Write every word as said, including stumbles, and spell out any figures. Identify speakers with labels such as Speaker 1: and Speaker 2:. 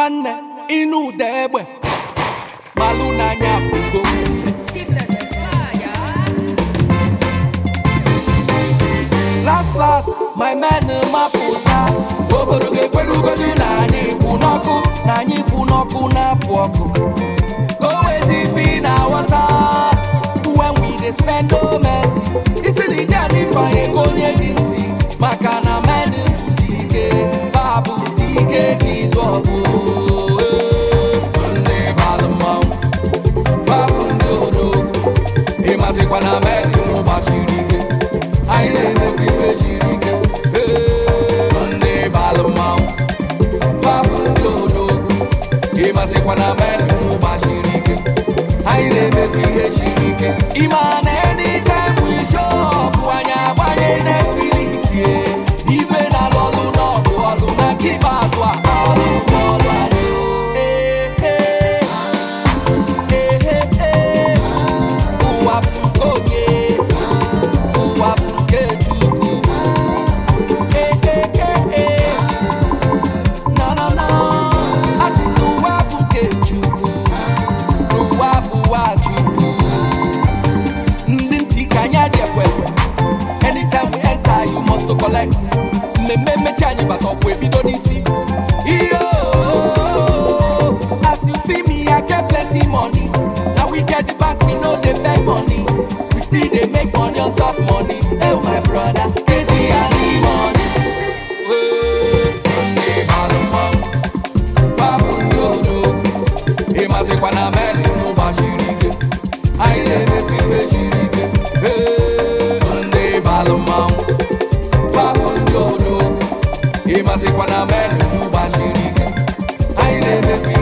Speaker 1: nwanne inu degbe malu n'anya bugo last last my man maputa obodo ga-ekwerugodu na anyị kwụ n'ọkụ na anyị kwụ n'ọkụ na-apụ ọkụ go easy na water when we dey spend no mercy isi dị dị anyị fanye ka onye dị ntị maka na men bụsi ike ba bụsi ike ka izu ọgụ ndị balụ mmanwụ fa bụ ndị odogwu ịmazikwa na men mụgbasiri ike anyị na-emekwa ife siri ike ndị balụ mmanwụ fa bụ ndị odogwu ịmazikwa na men mụgbasiri ike anyị na-emekwa ihe siri ike ịma na anytime we show up anyị agbanye Netflix ife na lọlụ n'ọgụ ọlụ na keep azụ a ọlụ ọlụ anyị ụwa bụ nke onye ụwa bụ nke Chukwu na na na asị na ụwa bụ nke Chukwu n'ụwa bụ ụwa Chukwu ndị ntị ka anyị adị ekwekwe anytime we enter you must to collect mmemme mmechi anyị bata ọkwụ ebido n'isi iyo as you see me I get plenty money now we get the back we no dey beg money we still dey make money on top money oh my brother Casey and the money ndị balụ mmanwụ fa bụ ndị odogwu ịmazikwa na men mụgbasiri ike anyị na-emekwa ife siri ike ndị balụ mmanwụ fa bụ ndị odogwu ịmazikwa na men mụgbasiri ike anyị na-emekwa